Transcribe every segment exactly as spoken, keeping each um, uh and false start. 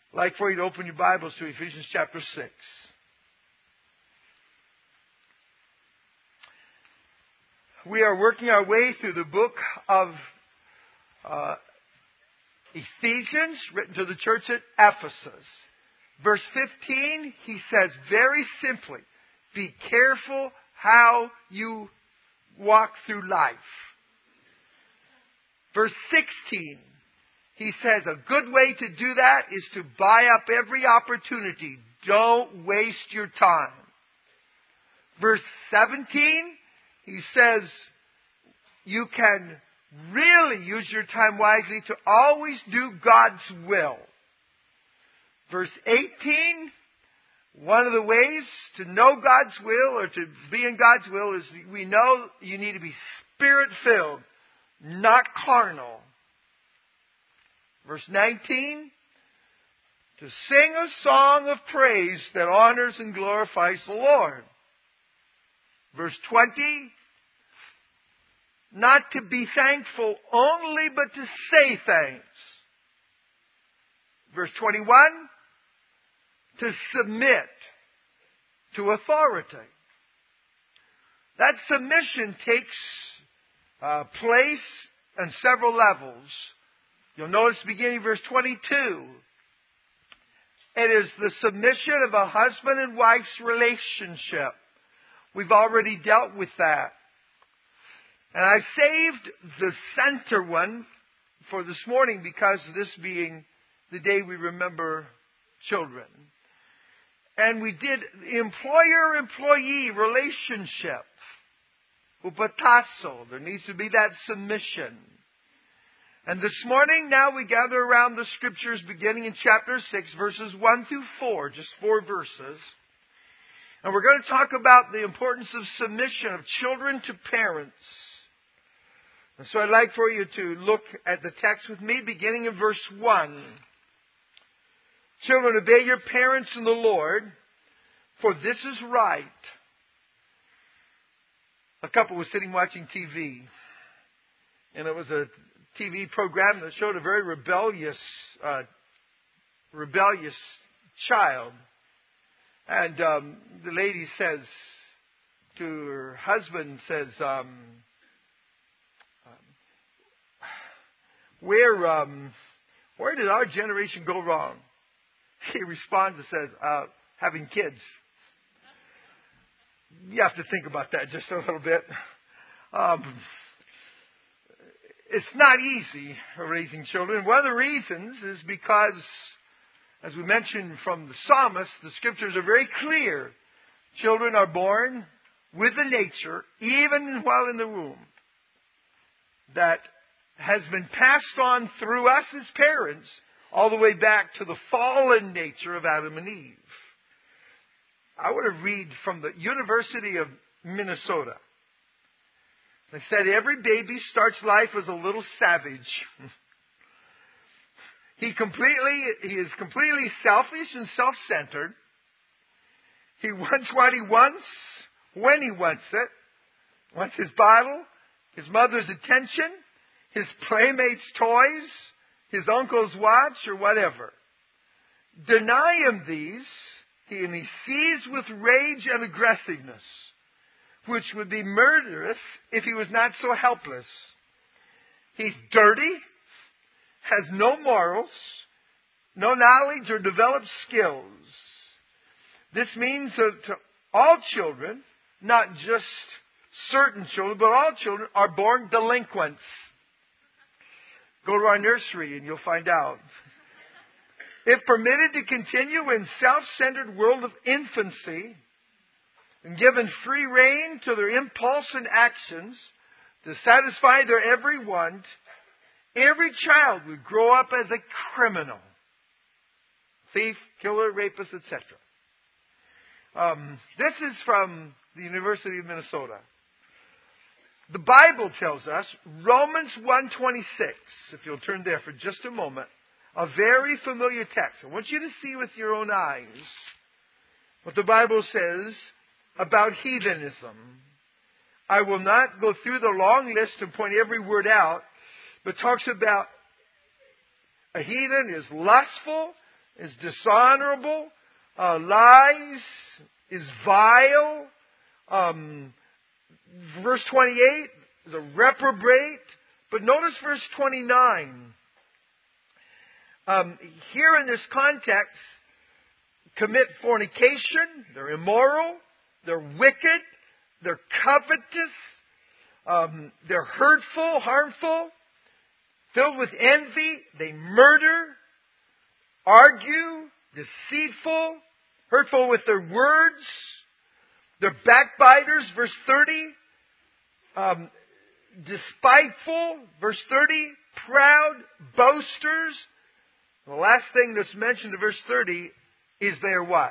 I'd like for you to open your Bibles to Ephesians chapter six. We are working our way through the book of uh, Ephesians, written to the church at Ephesus. Verse fifteen, he says very simply, be careful how you walk through life. Verse sixteen, he says a good way to do that is to buy up every opportunity. Don't waste your time. Verse seventeen, he says you can really use your time wisely to always do God's will. Verse eighteen, one of the ways to know God's will or to be in God's will is we know you need to be Spirit-filled, not carnal. Verse nineteen, to sing a song of praise that honors and glorifies the Lord. Verse twenty, not to be thankful only, but to say thanks. Verse twenty-one, to submit to authority. That submission takes uh, place on several levels. You'll notice beginning verse twenty-two. It is the submission of a husband and wife's relationship. We've already dealt with that. And I saved the center one for this morning because this being the day we remember children. And we did the employer-employee relationship. Upatasso. There needs to be that submission. And this morning, now we gather around the Scriptures beginning in chapter six, verses one through four, just four verses. And we're going to talk about the importance of submission of children to parents. And so I'd like for you to look at the text with me, beginning in verse one. Children, obey your parents in the Lord, for this is right. A couple was sitting watching T V, and it was a T V program that showed a very rebellious, uh, rebellious child. And um, the lady says to her husband, says, um, where, um, where did our generation go wrong? He responds and says, uh, having kids. You have to think about that just a little bit. Um, it's not easy raising children. One of the reasons is because, as we mentioned from the psalmist, the Scriptures are very clear. Children are born with a nature, even while in the womb, that has been passed on through us as parents all the way back to the fallen nature of Adam and Eve. I want to read from the University of Minnesota. They said every baby starts life as a little savage. he completely, he is completely selfish and self-centered. He wants what he wants, when he wants it. Wants his bottle, his mother's attention, his playmates' toys, his uncle's watch, or whatever. Deny him these, he, and he sees with rage and aggressiveness, which would be murderous if he was not so helpless. He's dirty, has no morals, no knowledge or developed skills. This means that to all children, not just certain children, but all children are born delinquents. Go to our nursery and you'll find out. If permitted to continue in self-centered world of infancy and given free rein to their impulse and actions to satisfy their every want, every child would grow up as a criminal. Thief, killer, rapist, et cetera. Um, this is from the University of Minnesota. The Bible tells us, Romans one twenty-six, if you'll turn there for just a moment, a very familiar text. I want you to see with your own eyes what the Bible says about heathenism. I will not go through the long list and point every word out, but talks about a heathen is lustful, is dishonorable. Uh, lies is vile. Um, verse twenty-eight is a reprobate. But notice verse twenty-nine. Um, here in this context, commit fornication. They're immoral. They're wicked. They're covetous. Um, they're hurtful, harmful, filled with envy. They murder, argue, deceitful, hurtful with their words. They're backbiters, verse thirty. Um, despiteful, verse thirty. Proud, boasters. The last thing that's mentioned in verse thirty is they're what?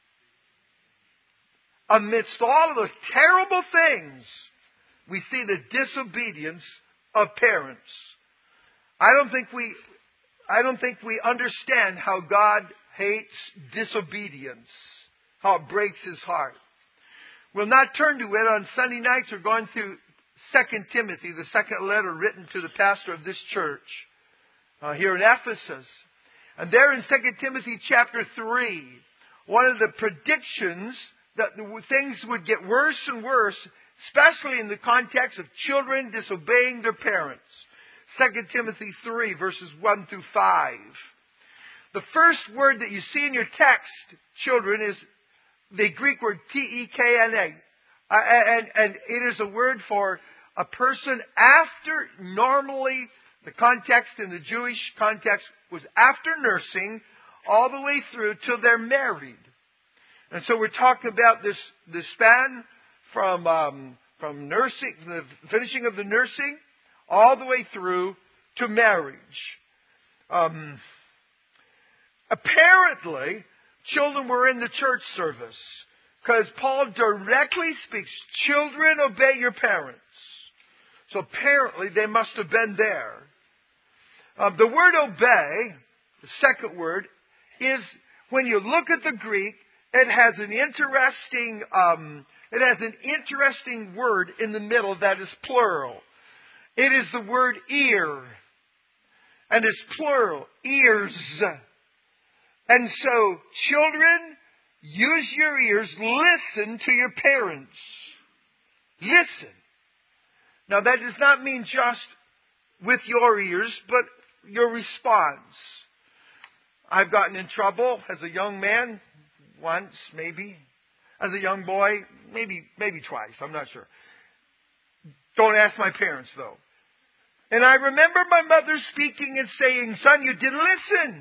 Amidst all of those terrible things, we see the disobedience of parents. I don't think we, I don't think we understand how God hates disobedience, how it breaks His heart. We'll not turn to it. On Sunday nights, we're going through Second Timothy, the second letter written to the pastor of this church uh, here in Ephesus. And there in Second Timothy chapter three, one of the predictions that things would get worse and worse, especially in the context of children disobeying their parents. Second Timothy three, verses one through five. The first word that you see in your text, children, is the Greek word T E K N A. Uh, and, and it is a word for a person after, normally, the context in the Jewish context was after nursing all the way through till they're married. And so we're talking about this, this span from, um, from nursing, the finishing of the nursing, all the way through to marriage. Um, apparently, children were in the church service because Paul directly speaks, children, obey your parents. So apparently they must have been there. Uh, the word obey, the second word, is, when you look at the Greek, it has an interesting, um, it has an interesting word in the middle that is plural. It is the word ear. And it's plural. Ears. And so, children, use your ears. Listen to your parents. Listen. Now, that does not mean just with your ears, but your response. I've gotten in trouble as a young man, once, maybe. As a young boy, maybe, maybe twice, I'm not sure. Don't ask my parents, though. And I remember my mother speaking and saying, son, you didn't listen.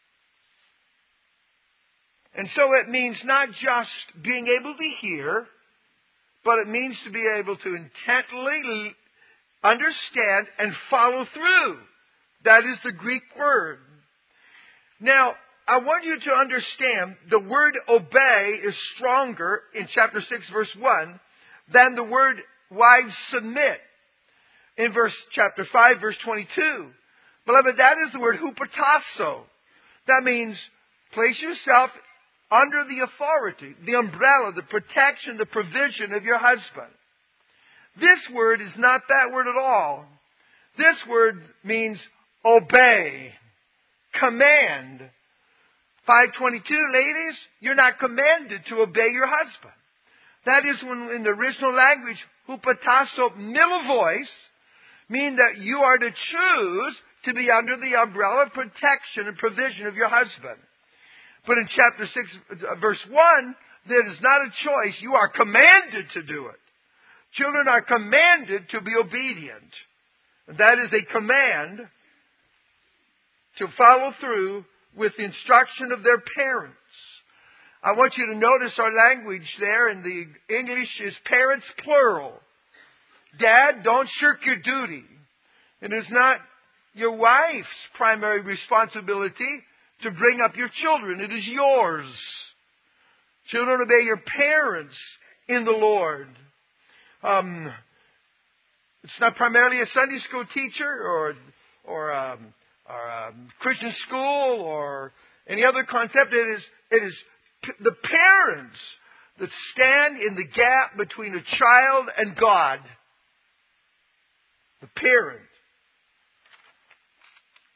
And so it means not just being able to hear, but it means to be able to intently understand and follow through. That is the Greek word. Now, I want you to understand the word obey is stronger in chapter six, verse one, than the word wives submit in verse chapter five, verse twenty-two. Beloved, that is the word hupotasso. That means place yourself under the authority, the umbrella, the protection, the provision of your husband. This word is not that word at all. This word means obey, command. five twenty-two, ladies, you're not commanded to obey your husband. That is when in the original language, hupotasso, middle voice, mean that you are to choose to be under the umbrella of protection and provision of your husband. But in chapter six, verse one, that is not a choice. You are commanded to do it. Children are commanded to be obedient. And that is a command to follow through with the instruction of their parents. I want you to notice our language there in the English is parents plural. Dad, don't shirk your duty. It is not your wife's primary responsibility to bring up your children. It is yours. Children, obey your parents in the Lord. Um, it's not primarily a Sunday school teacher or or, um, or a Christian school or any other concept. It is it is p- the parents that stand in the gap between a child and God. The parent.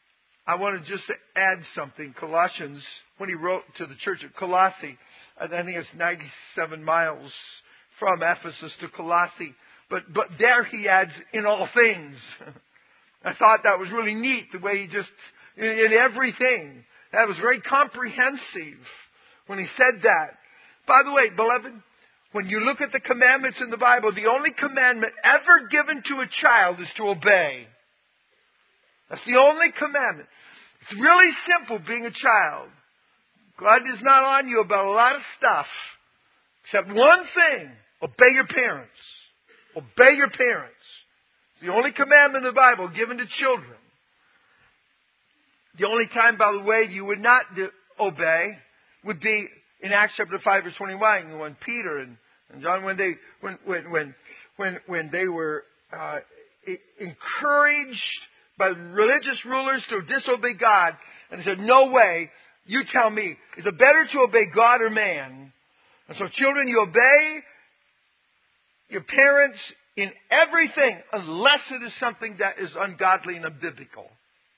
I want to just add something. Colossians, when he wrote to the church at Colossae, I think it's ninety-seven miles from Ephesus to Colossae. But, but there he adds, in all things. I thought that was really neat, the way he just, in, in everything. That was very comprehensive when he said that. By the way, beloved, when you look at the commandments in the Bible, the only commandment ever given to a child is to obey. That's the only commandment. It's really simple being a child. God is not on you about a lot of stuff, except one thing: obey your parents. Obey your parents. It's the only commandment in the Bible given to children. The only time, by the way, you would not do, obey would be in Acts chapter five, verse twenty-one, when Peter and, and John, when they when when when when, when they were uh, encouraged by religious rulers to disobey God, and they said, "No way! You tell me, is it better to obey God or man?" And so, children, you obey your parents in everything, unless it is something that is ungodly and unbiblical.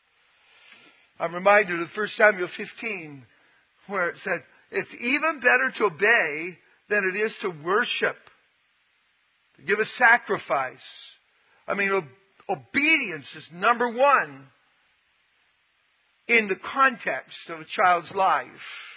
I'm reminded of First Samuel fifteen, where it said, it's even better to obey than it is to worship, to give a sacrifice. I mean, ob- obedience is number one in the context of a child's life.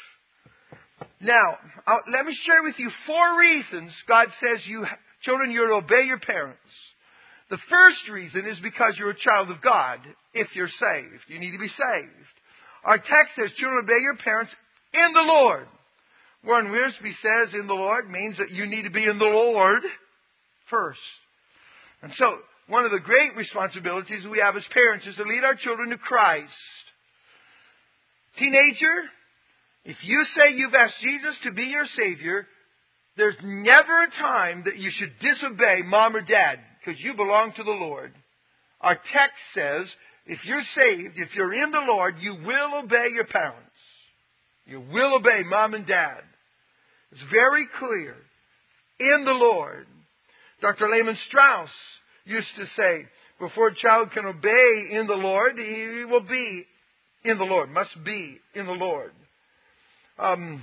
Now, I'll, let me share with you four reasons God says, you children, you're to obey your parents. The first reason is because you're a child of God, if you're saved. You need to be saved. Our text says, children, obey your parents in the Lord. Warren Wiersbe says in the Lord means that you need to be in the Lord first. And so, one of the great responsibilities we have as parents is to lead our children to Christ. Teenager, if you say you've asked Jesus to be your Savior, there's never a time that you should disobey mom or dad, because you belong to the Lord. Our text says, if you're saved, if you're in the Lord, you will obey your parents. You will obey mom and dad. It's very clear. In the Lord. Doctor Lehman Strauss used to say, before a child can obey in the Lord, he will be in the Lord, must be in the Lord. Um,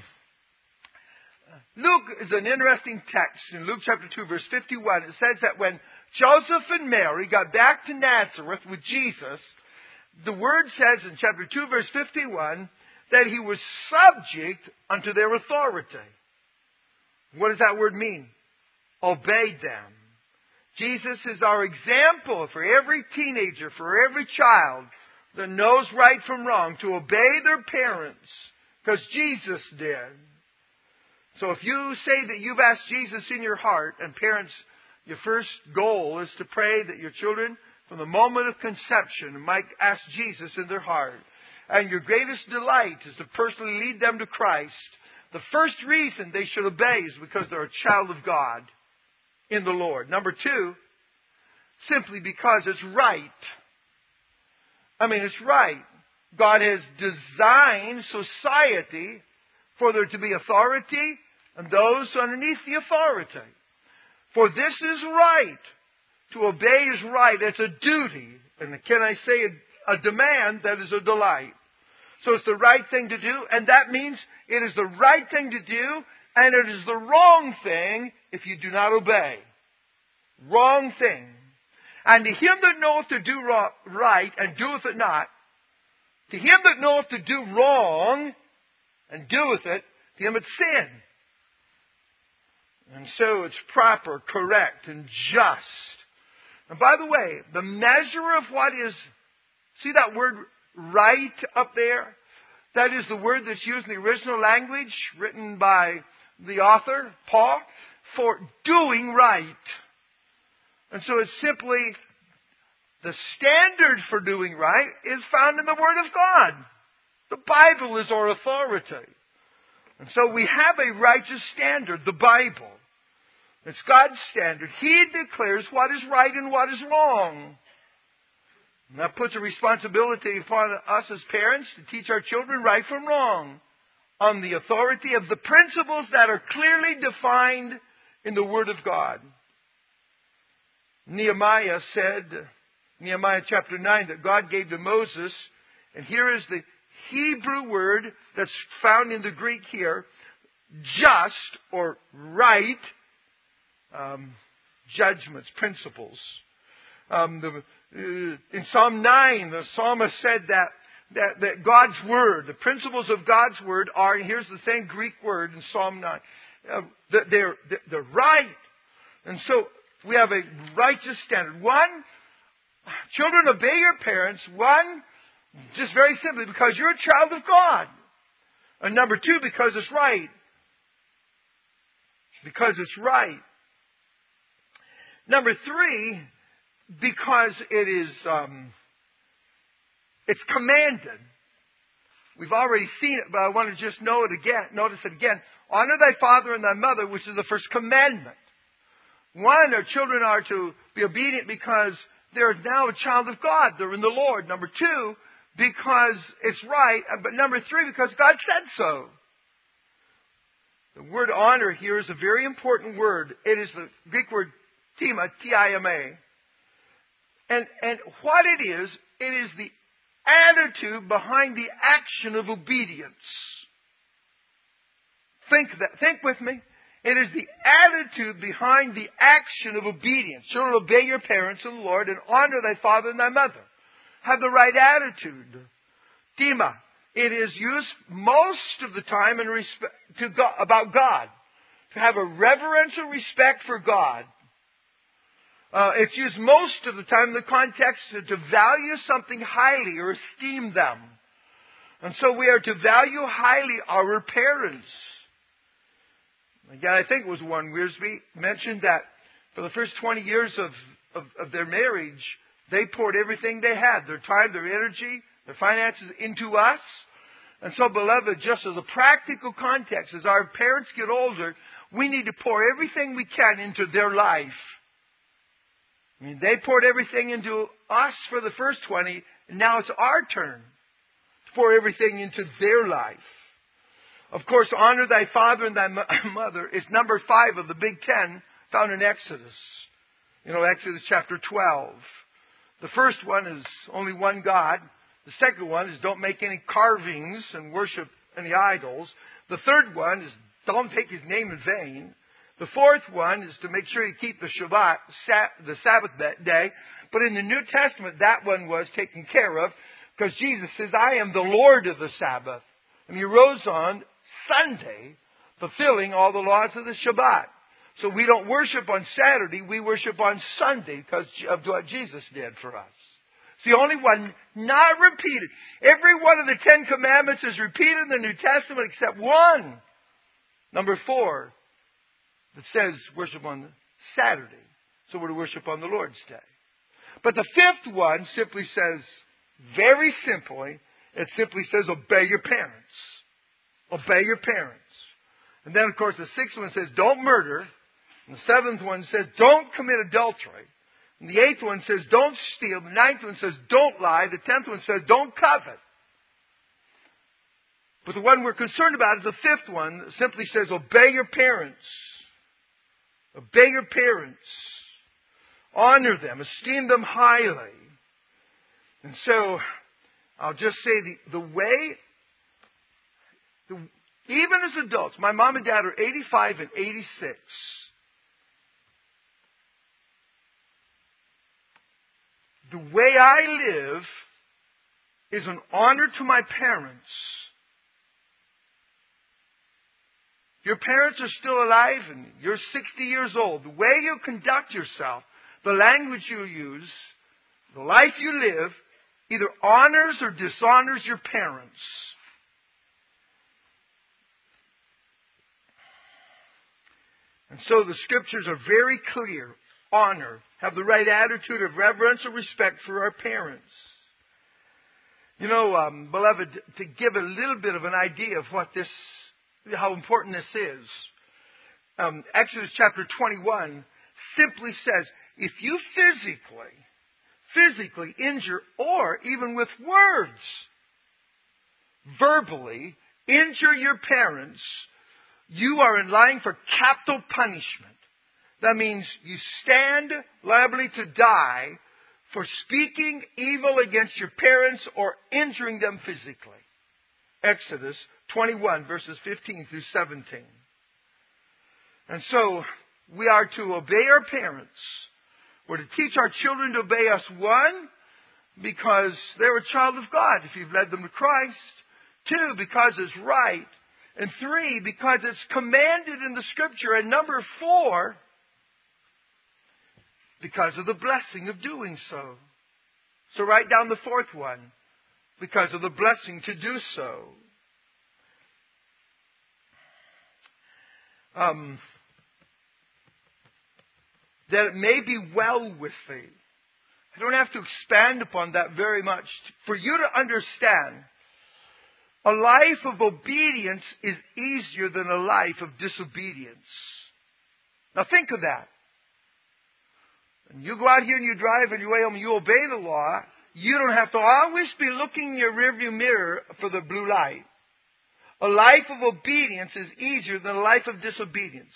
Luke is an interesting text. In Luke chapter two, verse fifty-one, it says that when Joseph and Mary got back to Nazareth with Jesus, the word says in chapter two, verse fifty-one, that he was subject unto their authority. What does that word mean? Obeyed them. Jesus is our example for every teenager, for every child that knows right from wrong, to obey their parents, because Jesus did. So if you say that you've asked Jesus in your heart, and parents, your first goal is to pray that your children, from the moment of conception, might ask Jesus in their heart. And your greatest delight is to personally lead them to Christ. The first reason they should obey is because they're a child of God in the Lord. Number two, simply because it's right. I mean, it's right. God has designed society for there to be authority and those underneath the authority. For this is right. To obey is right. It's a duty. And can I say a, a demand that is a delight. So it's the right thing to do, and that means it is the right thing to do, and it is the wrong thing if you do not obey. Wrong thing. And to him that knoweth to do right and doeth it not, to him that knoweth to do wrong and doeth it, to him it's sin. And so it's proper, correct, and just. And by the way, the measure of what is, see that word right up there? That is the word that's used in the original language, written by the author, Paul, for doing right. And so it's simply, the standard for doing right is found in the Word of God. The Bible is our authority. And so we have a righteous standard, the Bible. It's God's standard. He declares what is right and what is wrong. And that puts a responsibility upon us as parents to teach our children right from wrong on the authority of the principles that are clearly defined in the Word of God. Nehemiah said, Nehemiah chapter nine, that God gave to Moses And here is the Hebrew word that's found in the Greek here. Just or right um, judgments, principles. Um, the, uh, in Psalm nine, the psalmist said that, that, that God's Word, the principles of God's Word are, and here's the same Greek word in Psalm nine, uh, that they're, they're right. And so we have a righteous standard. One, children obey your parents. One, just very simply, because you're a child of God. And number two, because it's right. Because it's right. Number three, because it is, um, it's commanded. We've already seen it, but I want to just know it again. Notice it again. Honor thy father and thy mother, which is the first commandment. One, our children are to be obedient because they're now a child of God. They're in the Lord. Number two, because it's right. But number three, because God said so. The word honor here is a very important word. It is the Greek word tima, T I M A. And, and what it is, it is the attitude behind the action of obedience. Think that. Think with me. It is the attitude behind the action of obedience. Children, obey your parents in the Lord and honor thy father and thy mother. Have the right attitude. Tima. It is used most of the time in respect to God, about God. To have a reverential respect for God. Uh, it's used most of the time in the context to, to value something highly or esteem them. And so we are to value highly our parents. Again, I think it was Warren Wiersbe mentioned that for the first twenty years of, of, of their marriage, they poured everything they had, their time, their energy, their finances into us. And so, beloved, just as a practical context, as our parents get older, we need to pour everything we can into their life. I mean, they poured everything into us for the first twenty, and now it's our turn to pour everything into their life. Of course, honor thy father and thy mother is number five of the Big Ten found in Exodus. You know, Exodus chapter twelve. The first one is only one God. The second one is don't make any carvings and worship any idols. The third one is don't take his name in vain. The fourth one is to make sure you keep the Shabbat, the Sabbath day. But in the New Testament, that one was taken care of because Jesus says, I am the Lord of the Sabbath. And he rose on Sunday, fulfilling all the laws of the Shabbat. So we don't worship on Saturday, we worship on Sunday because of what Jesus did for us. It's the only one not repeated. Every one of the Ten Commandments is repeated in the New Testament except one. Number four. It says worship on Saturday. So we're to worship on the Lord's Day. But the fifth one simply says, very simply, it simply says obey your parents. Obey your parents. And then, of course, the sixth one says don't murder. And the seventh one says don't commit adultery. And the eighth one says don't steal. The ninth one says don't lie. The tenth one says don't covet. But the one we're concerned about is the fifth one that simply says obey your parents. Obey your parents. Honor them. Esteem them highly. And so, I'll just say the, the way, the, even as adults, my mom and dad are eighty-five and eighty-six. The way I live is an honor to my parents. Your parents are still alive and you're sixty years old. The way you conduct yourself, the language you use, the life you live, either honors or dishonors your parents. And so the scriptures are very clear. Honor. Have the right attitude of reverential respect for our parents. You know, um, beloved, to give a little bit of an idea of what this how important this is. Um, Exodus chapter twenty-one simply says, if you physically, physically injure or even with words, verbally injure your parents, you are in line for capital punishment. That means you stand liable to die for speaking evil against your parents or injuring them physically. Exodus twenty-one, verses fifteen through seventeen. And so, we are to obey our parents. We're to teach our children to obey us, one, because they're a child of God if you've led them to Christ. Two, because it's right. And three, because it's commanded in the Scripture. And number four, because of the blessing of doing so. So write down the fourth one. Because of the blessing to do so. Um, that it may be well with thee. I don't have to expand upon that very much. For you to understand, a life of obedience is easier than a life of disobedience. Now think of that. And you go out here and you drive and you, you obey the law. You don't have to always be looking in your rearview mirror for the blue light. A life of obedience is easier than a life of disobedience.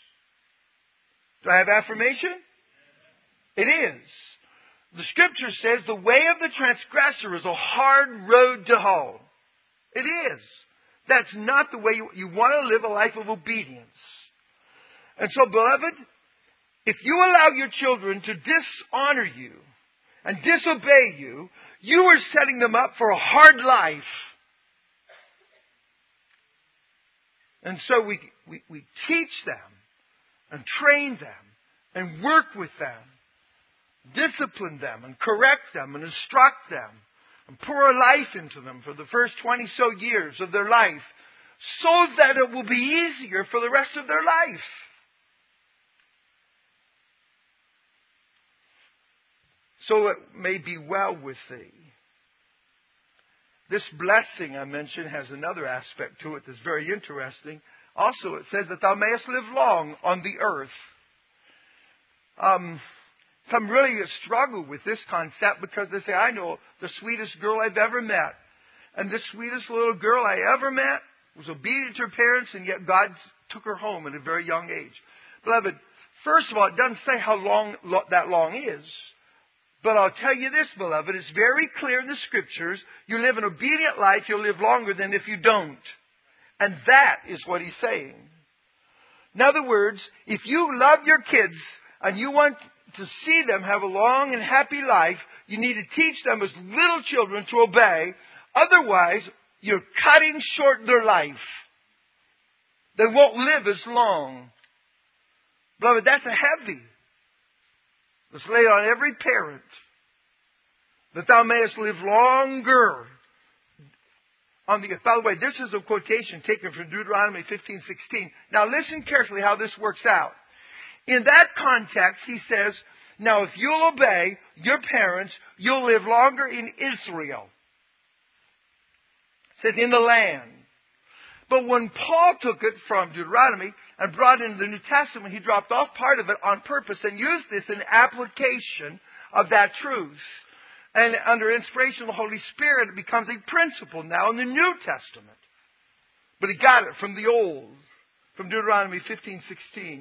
Do I have affirmation? It is. The Scripture says the way of the transgressor is a hard road to hoe. It is. That's not the way you, you want to live a life of obedience. And so, beloved, if you allow your children to dishonor you and disobey you, you are setting them up for a hard life. And so we, we, we teach them and train them and work with them, discipline them and correct them and instruct them and pour a life into them for the first twenty so years of their life so that it will be easier for the rest of their life. So it may be well with thee. This blessing I mentioned has another aspect to it that's very interesting. Also, it says that thou mayest live long on the earth. Um, some really struggle with this concept because they say, I know the sweetest girl I've ever met. And this sweetest little girl I ever met was obedient to her parents, and yet God took her home at a very young age. Beloved, first of all, it doesn't say how long that long is. But I'll tell you this, beloved, it's very clear in the Scriptures, you live an obedient life, you'll live longer than if you don't. And that is what he's saying. In other words, if you love your kids and you want to see them have a long and happy life, you need to teach them as little children to obey. Otherwise, you're cutting short their life. They won't live as long. Beloved, that's a heavy. Let's lay it on every parent, that thou mayest live longer. On the, by the way, this is a quotation taken from Deuteronomy fifteen sixteen. Now listen carefully how this works out. In that context, he says, now if you'll obey your parents, you'll live longer in Israel. It says in the land. But when Paul took it from Deuteronomy and brought it into the New Testament, he dropped off part of it on purpose and used this in application of that truth. And under inspiration of the Holy Spirit, it becomes a principle now in the New Testament. But he got it from the Old, from Deuteronomy fifteen sixteen.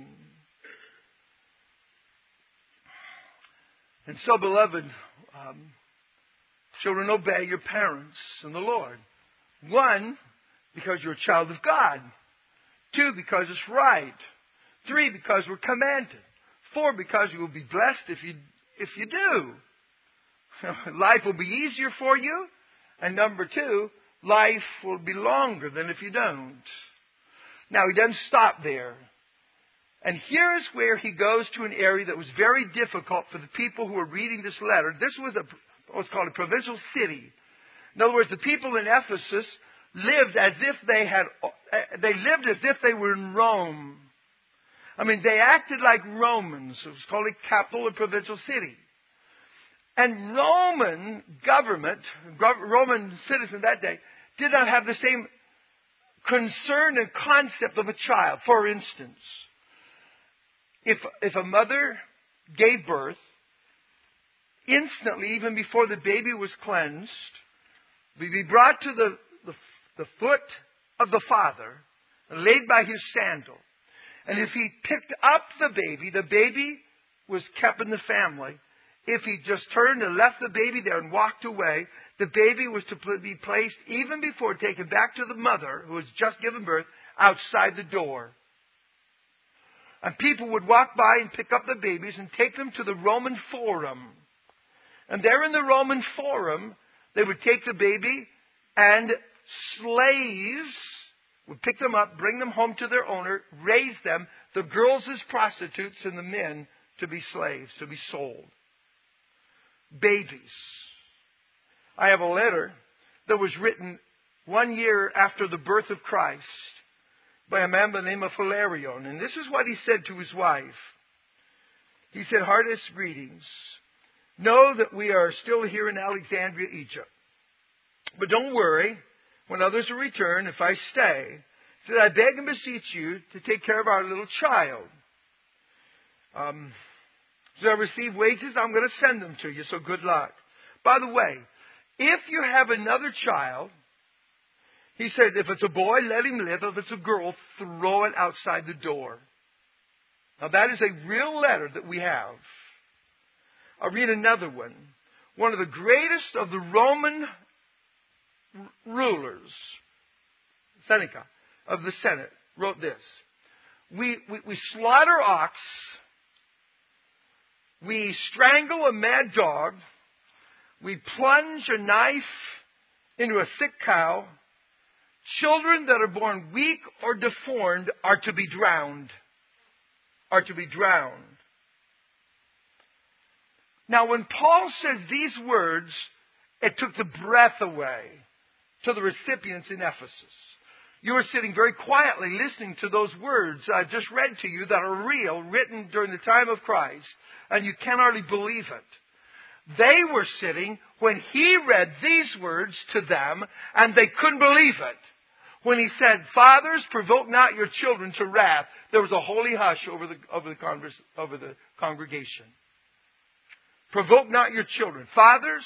And so, beloved, um, children, obey your parents in the Lord. One, because you're a child of God. Two, because it's right. Three, because we're commanded. Four, because you will be blessed if you if you do. Life will be easier for you. And number two, life will be longer than if you don't. Now, he doesn't stop there. And here is where he goes to an area that was very difficult for the people who were reading this letter. This was a, what's called a provincial city. In other words, the people in Ephesus lived as if they had, they lived as if they were in Rome. I mean, they acted like Romans. It was called a capital, a provincial city. And Roman government, Roman citizens that day, did not have the same concern and concept of a child. For instance, if, if a mother gave birth, instantly, even before the baby was cleansed, would be brought to the, the, the foot of the father and laid by his sandal. And if he picked up the baby, the baby was kept in the family. if he just turned and left the baby there and walked away, the baby was to be placed, even before taken back to the mother, who was just given birth, outside the door. And people would walk by and pick up the babies and take them to the Roman Forum. And there in the Roman Forum, they would take the baby, and slaves would pick them up, bring them home to their owner, raise them, the girls as prostitutes and the men to be slaves, to be sold. Babies. I have a letter that was written one year after the birth of Christ by a man by the name of Hilarion. And this is what he said to his wife. He said, "Hardest greetings. Know that we are still here in Alexandria, Egypt. But don't worry. When others will return, if I stay, he said, I beg and beseech you to take care of our little child. Um, so I receive wages, I'm going to send them to you, so good luck. By the way, if you have another child," he said, "if it's a boy, let him live. If it's a girl, throw it outside the door." Now that is a real letter that we have. I'll read another one. One of the greatest of the Roman rulers, Seneca, of the Senate, wrote this. We, we, we slaughter ox, we strangle a mad dog, we plunge a knife into a sick cow. Children that are born weak or deformed are to be drowned. Are to be drowned. Now when Paul says these words, it took the breath away to the recipients in Ephesus. You were sitting very quietly listening to those words I just read to you that are real, written during the time of Christ, and you can hardly believe it. They were sitting when he read these words to them, and they couldn't believe it. When he said, "Fathers, provoke not your children to wrath," there was a holy hush over the, over the, converse, over the congregation. Provoke not your children. Fathers,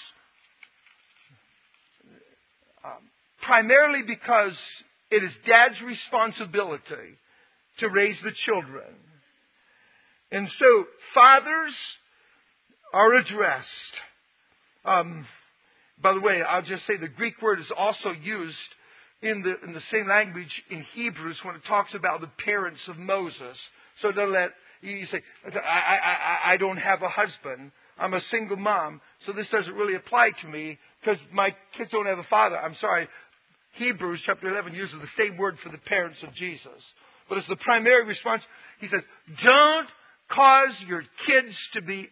um, primarily because it is dad's responsibility to raise the children. And so, fathers are addressed. Um, by the way, I'll just say the Greek word is also used in the in the same language in Hebrews when it talks about the parents of Moses. So don't let you say, I, I, I, I don't have a husband. I'm a single mom, so this doesn't really apply to me because my kids don't have a father. I'm sorry. Hebrews chapter eleven uses the same word for the parents of Jesus. But it's the primary response. He says, don't cause your kids to be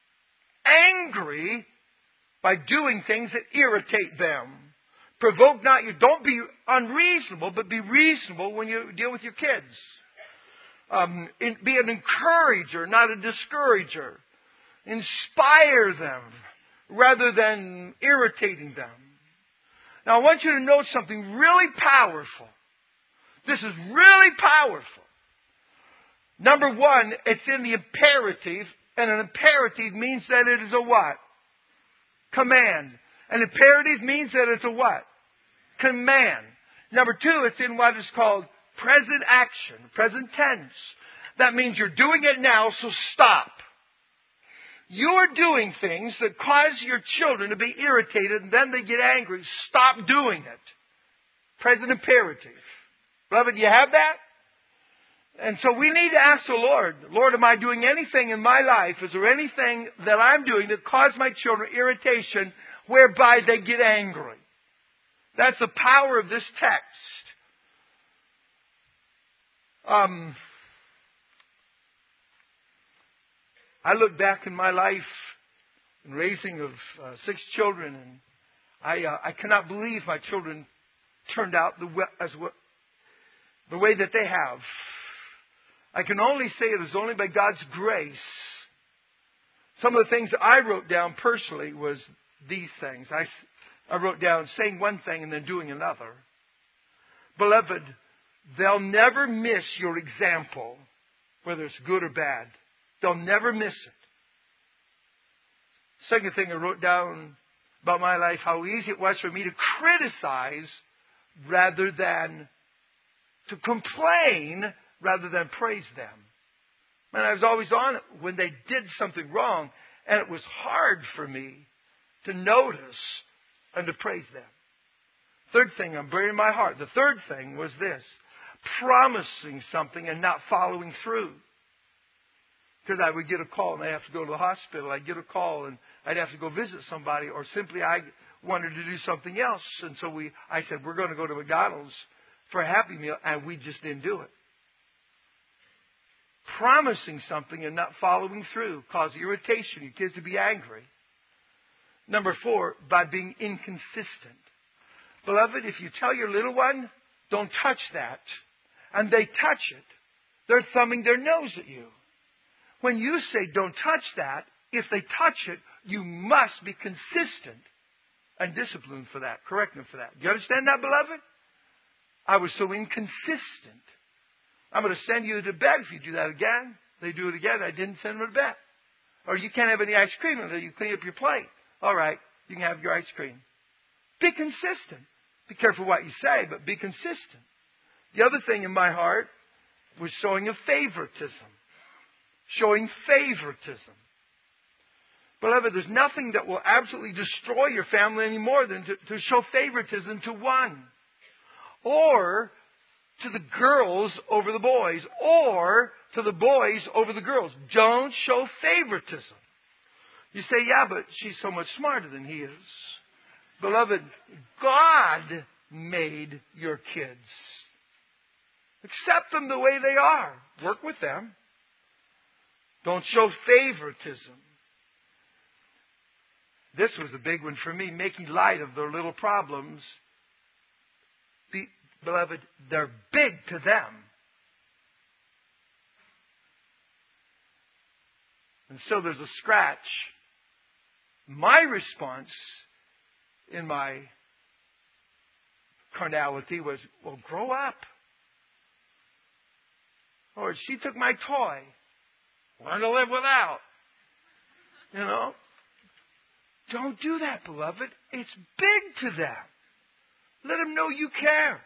angry by doing things that irritate them. Provoke not you. Don't be unreasonable, but be reasonable when you deal with your kids. Um, in, be an encourager, not a discourager. Inspire them rather than irritating them. Now I want you to note something really powerful. This is really powerful. Number one, it's in the imperative, and an imperative means that it is a what? Command. An imperative means that it's a what? Command. Number two, it's in what is called present action, present tense. That means you're doing it now, so stop. You're doing things that cause your children to be irritated and then they get angry. Stop doing it. Present imperative. Beloved, do you have that? And so we need to ask the Lord, Lord, am I doing anything in my life? Is there anything that I'm doing that causes my children irritation whereby they get angry? That's the power of this text. Um, I look back in my life in raising of uh, six children, and I uh, I cannot believe my children turned out the way, as well, the way that they have. I can only say it is only by God's grace. Some of the things that I wrote down personally was these things. I, I wrote down saying one thing and then doing another. Beloved, they'll never miss your example, whether it's good or bad. They'll never miss it. Second thing I wrote down about my life, how easy it was for me to criticize rather than to complain rather than praise them. And I was always on it when they did something wrong. And it was hard for me to notice and to praise them. Third thing I'm bearing in my heart. The third thing was this. Promising something and not following through. Because I would get a call and I'd have to go to the hospital. I'd get a call and I'd have to go visit somebody. Or simply I wanted to do something else. And so we, I said, we're going to go to McDonald's for a Happy Meal. And we just didn't do it. Promising something and not following through cause irritation. Your kids to be angry. Number four, by being inconsistent. Beloved, if you tell your little one, don't touch that, and they touch it, they're thumbing their nose at you. When you say don't touch that, if they touch it, you must be consistent and disciplined for that. Correct them for that. Do you understand that, beloved? I was so inconsistent. I'm going to send you to bed if you do that again. They do it again. I didn't send them to bed. Or you can't have any ice cream until you clean up your plate. All right, you can have your ice cream. Be consistent. Be careful what you say, but be consistent. The other thing in my heart was showing of favoritism. Showing favoritism. Beloved, there's nothing that will absolutely destroy your family any more than to, to show favoritism to one. Or to the girls over the boys. Or to the boys over the girls. Don't show favoritism. You say, yeah, but she's so much smarter than he is. Beloved, God made your kids. Accept them the way they are. Work with them. Don't show favoritism. This was a big one for me, making light of their little problems. Be, beloved, they're big to them. And so there's a scratch. My response in my carnality was, well, grow up. Or she took my toy. Learn to live without. You know? Don't do that, beloved. It's big to them. Let them know you care.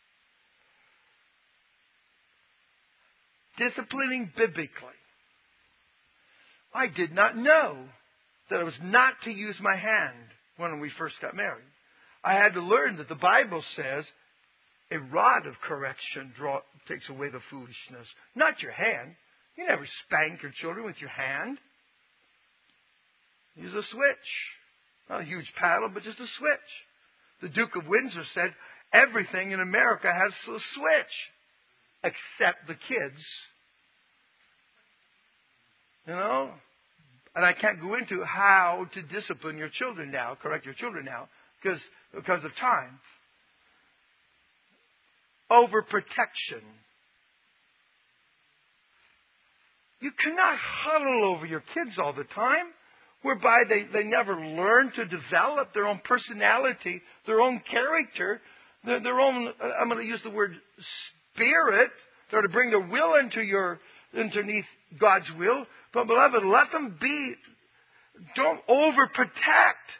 Disciplining biblically. I did not know that I was not to use my hand when we first got married. I had to learn that the Bible says a rod of correction draw, takes away the foolishness. Not your hand. You never spank your children with your hand. Use a switch. Not a huge paddle, but just a switch. The Duke of Windsor said everything in America has a switch. Except the kids. You know? And I can't go into how to discipline your children now, correct your children now, because, because of time. Overprotection. You cannot huddle over your kids all the time, whereby they, they never learn to develop their own personality, their own character, their, their own, I'm going to use the word spirit. They're to bring their will into your, underneath God's will. But beloved, let them be, don't overprotect.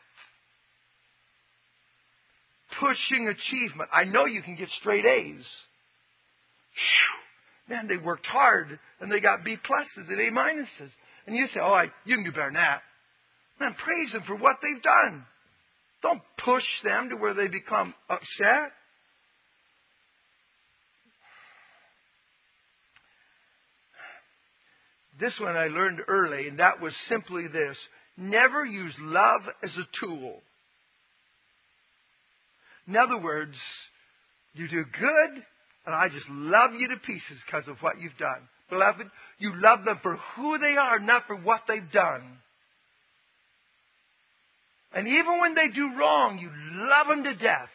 Pushing achievement. I know you can get straight A's. Whew. Man, they worked hard and they got B pluses and A minuses. And you say, oh, I, you can do better than that. Man, praise them for what they've done. Don't push them to where they become upset. This one I learned early, and that was simply this. Never use love as a tool. In other words, you do good, and I just love you to pieces because of what you've done. Beloved, you love them for who they are, not for what they've done. And even when they do wrong, you love them to death.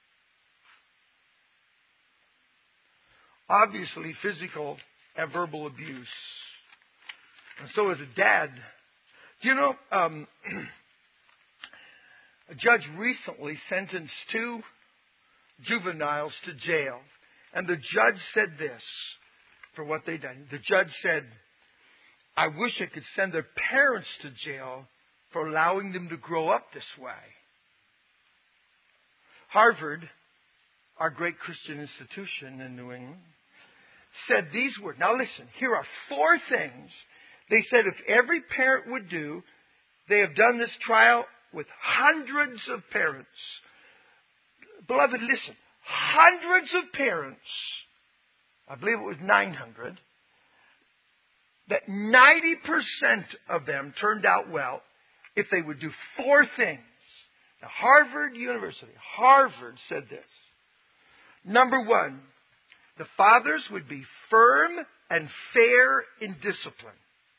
Obviously, physical and verbal abuse. And so as a dad, do you know, um, a judge recently sentenced two juveniles to jail. And the judge said this for what they'd done. The judge said, I wish I could send their parents to jail for allowing them to grow up this way. Harvard, our great Christian institution in New England, said these words. Now listen, here are four things they said if every parent would do They have done this trial with hundreds of parents. Beloved, listen. Hundreds of parents, I believe it was nine hundred, that ninety percent of them turned out well if they would do four things. Now, Harvard University, Harvard said this. Number one, the fathers would be firm and fair in discipline.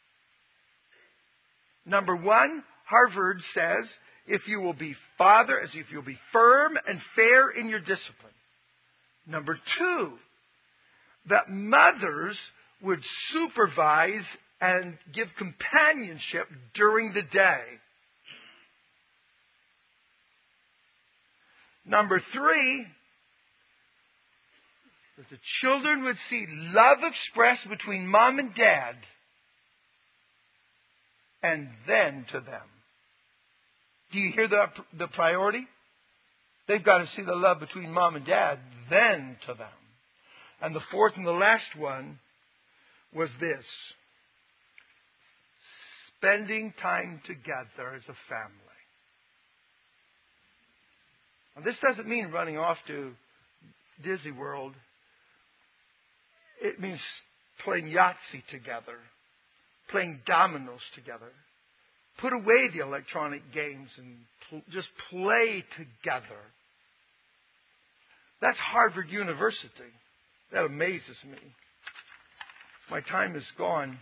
Number one, Harvard says, if you will be father, as if you'll be firm and fair in your discipline. Number two, that mothers would supervise and give companionship during the day. Number three, that the children would see love expressed between mom and dad, and then to them. Do you hear the, the priority? They've got to see the love between mom and dad, then to them. And the fourth and the last one was this: spending time together as a family. Now, this doesn't mean running off to Disney World. It means playing Yahtzee together, playing dominoes together. Put away the electronic games and pl- just play together. That's Harvard University. That amazes me. My time is gone.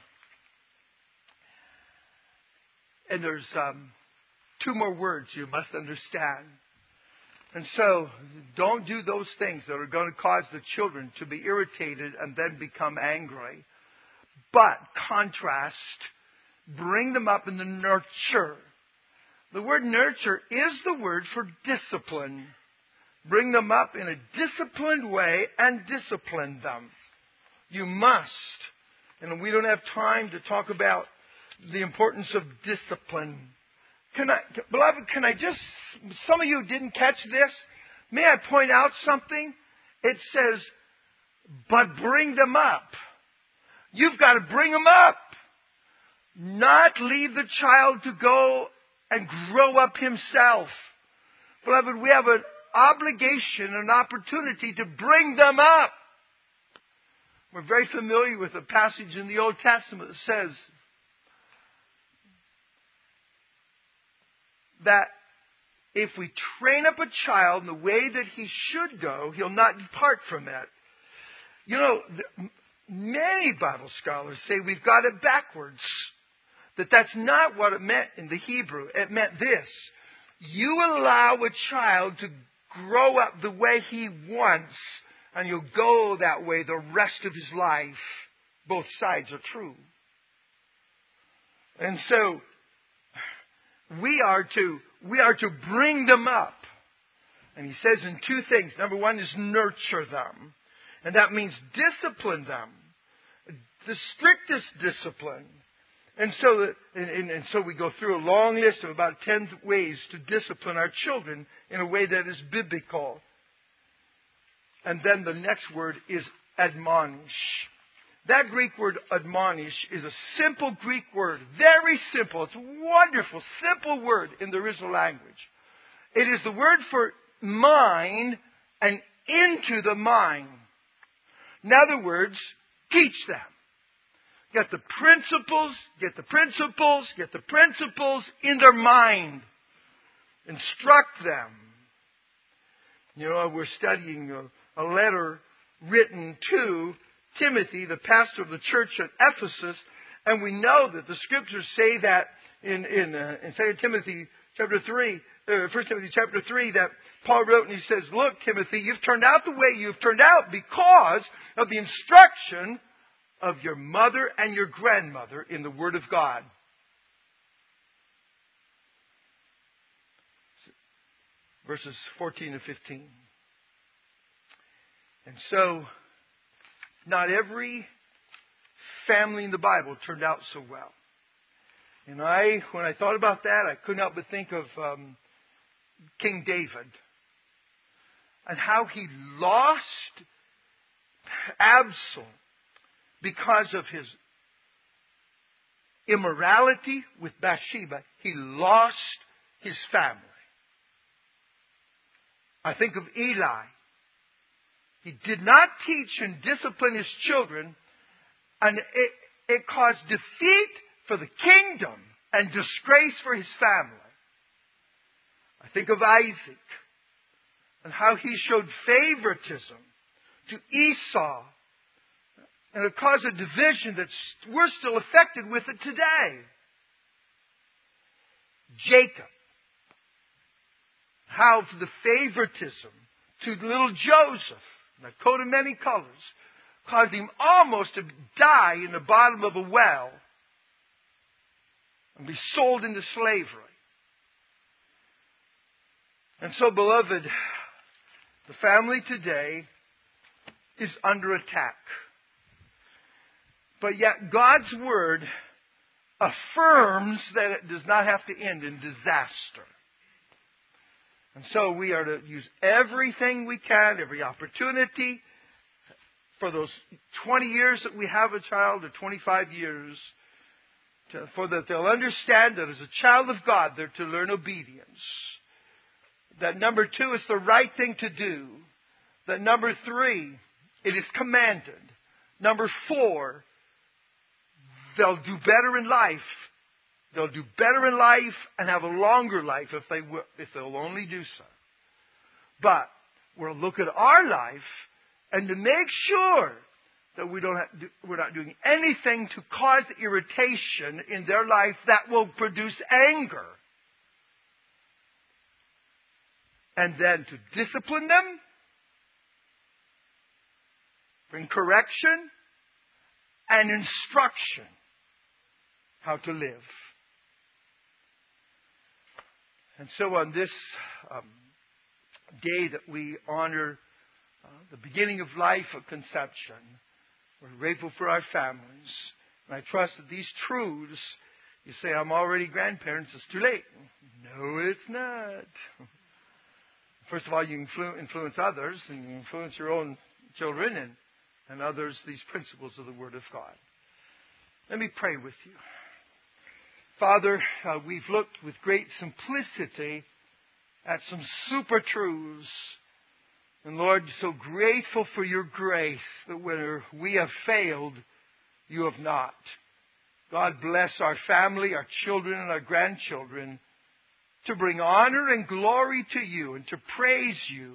And there's um, two more words you must understand. And so, don't do those things that are going to cause the children to be irritated and then become angry. But contrast, bring them up in the nurture. The word nurture is the word for discipline. Bring them up in a disciplined way and discipline them. You must. And we don't have time to talk about the importance of discipline. Can I, beloved, can I just, some of you didn't catch this. May I point out something? It says, but bring them up. You've got to bring them up. Not leave the child to go and grow up himself. Beloved, we have an obligation, an opportunity to bring them up. We're very familiar with a passage in the Old Testament that says that if we train up a child in the way that he should go, he'll not depart from it. You know, many Bible scholars say we've got it backwards. That that's not what it meant in the Hebrew. It meant this: you allow a child to grow up the way he wants, and he'll go that way the rest of his life. Both sides are true. And so we are to we are to bring them up. And he says in two things. Number one is nurture them. And that means discipline them. The strictest discipline. And so, and, and, and so we go through a long list of about ten ways to discipline our children in a way that is biblical. And then the next word is admonish. That Greek word admonish is a simple Greek word. Very simple. It's a wonderful, simple word in the original language. It is the word for mind and into the mind. In other words, teach them. Get the principles, get the principles, get the principles in their mind. Instruct them. You know, we're studying a, a letter written to Timothy, the pastor of the church at Ephesus, and we know that the scriptures say that in in, uh, in Second Timothy chapter three, uh, First Timothy chapter three, that Paul wrote and he says, "Look, Timothy, you've turned out the way you've turned out because of the instruction of your mother and your grandmother in the Word of God." Verses fourteen and fifteen. And so, not every family in the Bible turned out so well. And I, when I thought about that, I couldn't help but think of um, King David and how he lost Absalom because of his immorality with Bathsheba, he lost his family. I think of Eli. He did not teach and discipline his children, and it, it caused defeat for the kingdom and disgrace for his family. I think of Isaac and how he showed favoritism to Esau, and it caused a division that we're still affected with it today. Jacob, how the favoritism to little Joseph, that coat of many colors, caused him almost to die in the bottom of a well and be sold into slavery. And so, beloved, the family today is under attack. But yet God's Word affirms that it does not have to end in disaster. And so we are to use everything we can, every opportunity, for those twenty years that we have a child, or twenty-five years, to, for that they'll understand that as a child of God, they're to learn obedience. That number two, it's the right thing to do. That number three, it is commanded. Number four, they'll do better in life. They'll do better in life and have a longer life if they will, if they'll only do so. But we'll look at our life and to make sure that we don't have, we're not doing anything to cause irritation in their life that will produce anger. And then to discipline them, bring correction and instruction how to live. And so on this um, day that we honor uh, the beginning of life of conception, we're grateful for our families. And I trust that these truths, you say, I'm already grandparents, it's too late. No, it's not. First of all, you influ- influence others, and you influence your own children and, and others, these principles of the Word of God. Let me pray with you. Father, uh, we've looked with great simplicity at some super truths. And Lord, so grateful for your grace that where we have failed, you have not. God bless our family, our children, and our grandchildren to bring honor and glory to you and to praise you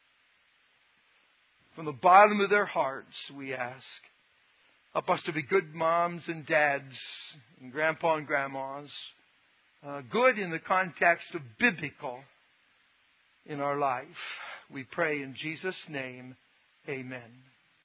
from the bottom of their hearts, we ask. Help us to be good moms and dads and grandpa and grandmas. Uh, good in the context of biblical in our life. We pray in Jesus' name, amen.